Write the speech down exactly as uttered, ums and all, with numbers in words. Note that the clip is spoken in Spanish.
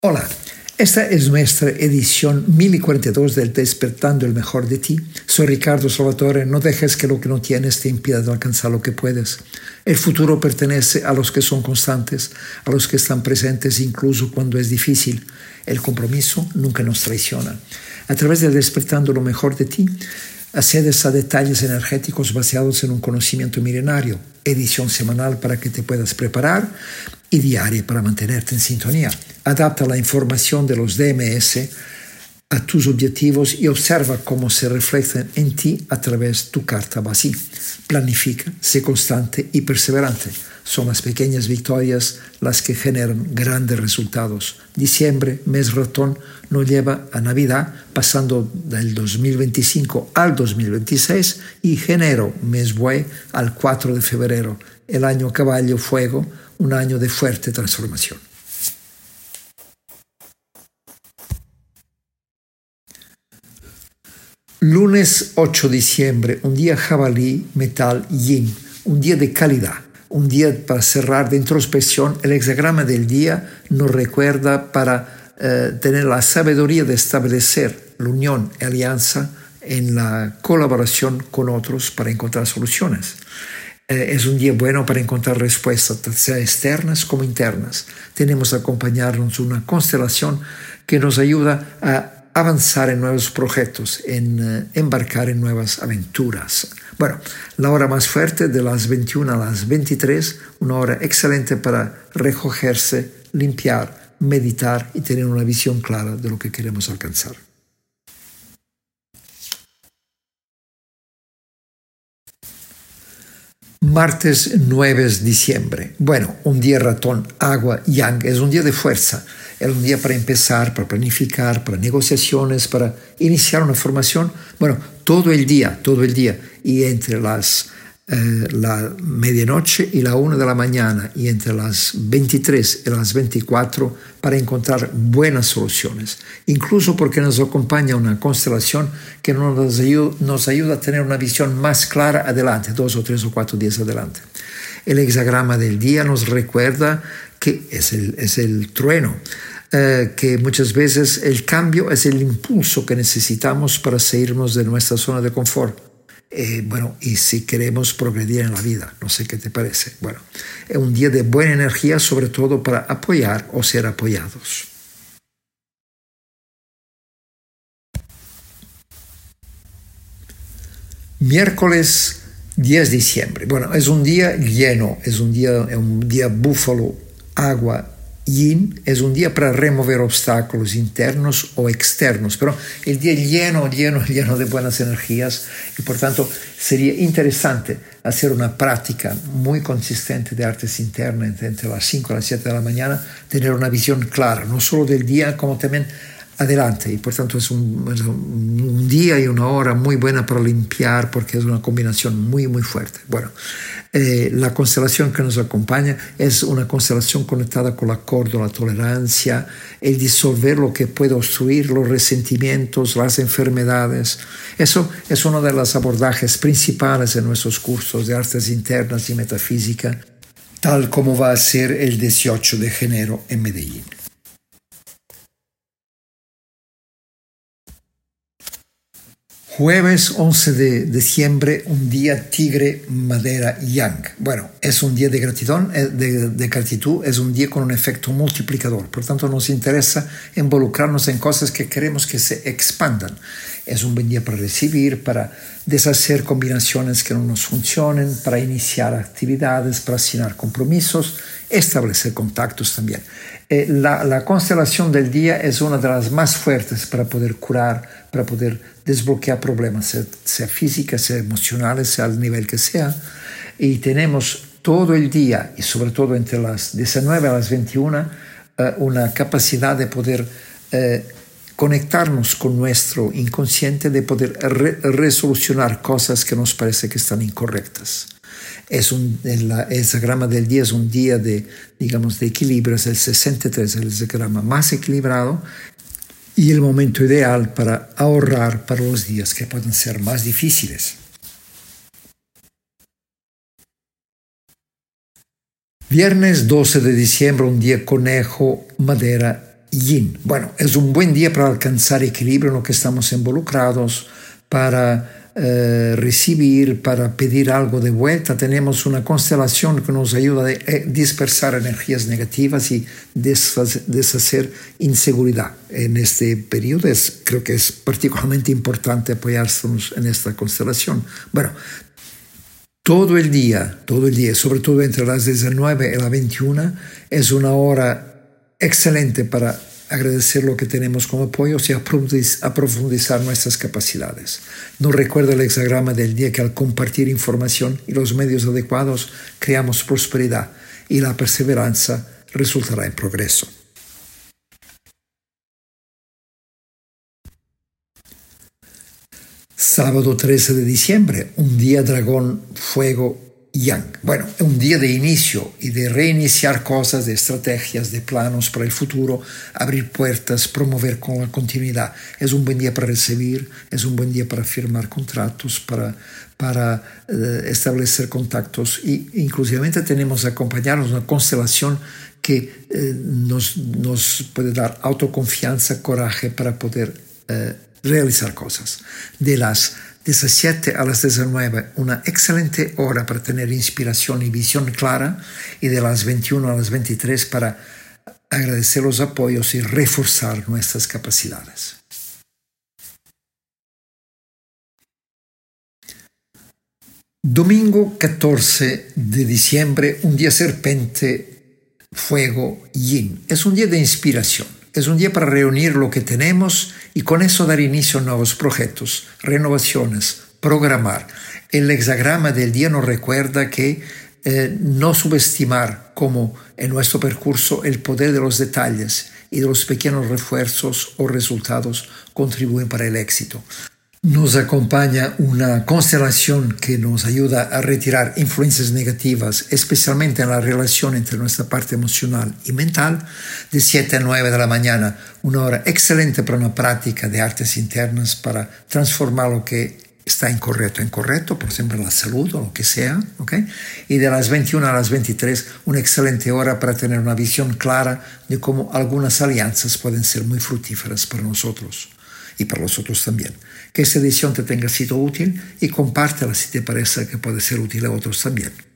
Hola, esta es nuestra edición mil cuarenta y dos del Despertando el Mejor de Ti. Soy Ricardo Salvatore. No dejes que lo que no tienes te impida de alcanzar lo que puedes. El futuro pertenece a los que son constantes, a los que están presentes incluso cuando es difícil. El compromiso nunca nos traiciona. A través del Despertando lo Mejor de Ti, accedes a detalles energéticos basados en un conocimiento milenario, edición semanal para que te puedas preparar y diaria para mantenerte en sintonía. Adapta la información de los D M S a tus objetivos y observa cómo se reflejan en ti a través de tu carta Basí. Planifica, sé constante y perseverante. Son las pequeñas victorias las que generan grandes resultados. Diciembre, mes ratón, nos lleva a Navidad, pasando del dos mil veinticinco al dos mil veintiséis, y enero, mes buey, al cuatro de febrero. El año caballo, fuego, un año de fuerte transformación. Lunes ocho de diciembre, un día jabalí, metal, yin, un día de calidad. Un día para cerrar de introspección. El hexagrama del día nos recuerda para eh, tener la sabiduría de establecer la unión y alianza en la colaboración con otros para encontrar soluciones. Eh, es un día bueno para encontrar respuestas, sea externas como internas. Tenemos que acompañarnos de una constelación que nos ayuda a avanzar en nuevos proyectos, en uh, embarcar en nuevas aventuras. Bueno, la hora más fuerte de las veintiuna a las veintitrés, una hora excelente para recogerse, limpiar, meditar y tener una visión clara de lo que queremos alcanzar. Martes nueve de diciembre. Bueno, un día ratón, agua, yang, es un día de fuerza. Es un día para empezar, para planificar, para negociaciones, para iniciar una formación. Bueno, todo el día, todo el día. Y entre las eh, la medianoche y la una de la mañana y entre las veintitrés y las veinticuatro para encontrar buenas soluciones. Incluso porque nos acompaña una constelación que nos ayuda, nos ayuda a tener una visión más clara adelante, dos o tres o cuatro días adelante. El hexagrama del día nos recuerda que es el, es el trueno. Uh, que muchas veces el cambio es el impulso que necesitamos para salirnos de nuestra zona de confort. Eh, bueno, y si queremos progredir en la vida, no sé qué te parece. Bueno, es un día de buena energía, sobre todo para apoyar o ser apoyados. Miércoles diez de diciembre. Bueno, es un día lleno, es un día, es un día búfalo, agua, yin, es un día para remover obstáculos internos o externos, pero el día lleno, lleno, lleno de buenas energías, y por tanto sería interesante hacer una práctica muy consistente de artes internas entre las cinco y las siete de la mañana, tener una visión clara, no solo del día, como también adelante, y por tanto es un, es un día y una hora muy buena para limpiar, porque es una combinación muy, muy fuerte. Bueno, Eh, la constelación que nos acompaña es una constelación conectada con el acuerdo, la tolerancia, el disolver lo que puede obstruir, los resentimientos, las enfermedades. Eso es uno de los abordajes principales en nuestros cursos de artes internas y metafísica, tal como va a ser el dieciocho de enero en Medellín. Jueves once de diciembre, un día tigre, madera, yang. Bueno, es un día de gratitud, de, de gratitud, es un día con un efecto multiplicador. Por tanto, nos interesa involucrarnos en cosas que queremos que se expandan. Es un buen día para recibir, para deshacer combinaciones que no nos funcionen, para iniciar actividades, para asignar compromisos, establecer contactos también. Eh, la, la constelación del día es una de las más fuertes para poder curar, para poder desbloquear problemas, sea, sea físicas, sea emocionales, sea al nivel que sea. Y tenemos todo el día, y sobre todo entre las diecinueve a las veintiuna, eh, una capacidad de poder eh, conectarnos con nuestro inconsciente, de poder re- resolucionar cosas que nos parece que están incorrectas. Es un, el hexagrama del día es un día de, digamos, de equilibrio, es el sesenta y tres, el hexagrama más equilibrado y el momento ideal para ahorrar para los días que pueden ser más difíciles. Viernes doce de diciembre, un día conejo, madera yin. Bueno, es un buen día para alcanzar equilibrio en lo que estamos involucrados, para eh, recibir, para pedir algo de vuelta. Tenemos una constelación que nos ayuda a eh, dispersar energías negativas y deshacer, deshacer inseguridad. En este periodo es, creo que es particularmente importante apoyarnos en esta constelación. Bueno, todo el día, todo el día, sobre todo entre las diecinueve y las veintiuna, es una hora excelente para agradecer lo que tenemos como apoyo y a profundizar nuestras capacidades. Nos recuerda el hexagrama del día que al compartir información y los medios adecuados creamos prosperidad y la perseverancia resultará en progreso. Sábado trece de diciembre, un día dragón, fuego, yang. Bueno, un día de inicio y de reiniciar cosas, de estrategias, de planos para el futuro, abrir puertas, promover con la continuidad. Es un buen día para recibir, es un buen día para firmar contratos, para, para eh, establecer contactos y inclusivamente tenemos acompañarnos una constelación que eh, nos, nos puede dar autoconfianza, coraje para poder eh, realizar cosas. De las diecisiete a las diecinueve, una excelente hora para tener inspiración y visión clara, y de las veintiuna a las veintitrés para agradecer los apoyos y reforzar nuestras capacidades. Domingo catorce de diciembre, un día serpente, fuego, yin. Es un día de inspiración. Es un día para reunir lo que tenemos y con eso dar inicio a nuevos proyectos, renovaciones, programar. El hexagrama del día nos recuerda que eh, no subestimar como en nuestro percurso el poder de los detalles y de los pequeños refuerzos o resultados contribuyen para el éxito. Nos acompaña una constelación que nos ayuda a retirar influencias negativas, especialmente en la relación entre nuestra parte emocional y mental, de siete a nueve de la mañana, una hora excelente para una práctica de artes internas para transformar lo que está incorrecto en correcto, por ejemplo la salud o lo que sea, ¿okay? Y de las veintiuna a las veintitrés, una excelente hora para tener una visión clara de cómo algunas alianzas pueden ser muy fructíferas para nosotros y para los otros también. Que esta edición te tenga sido útil y compártela si te parece que puede ser útil a otros también.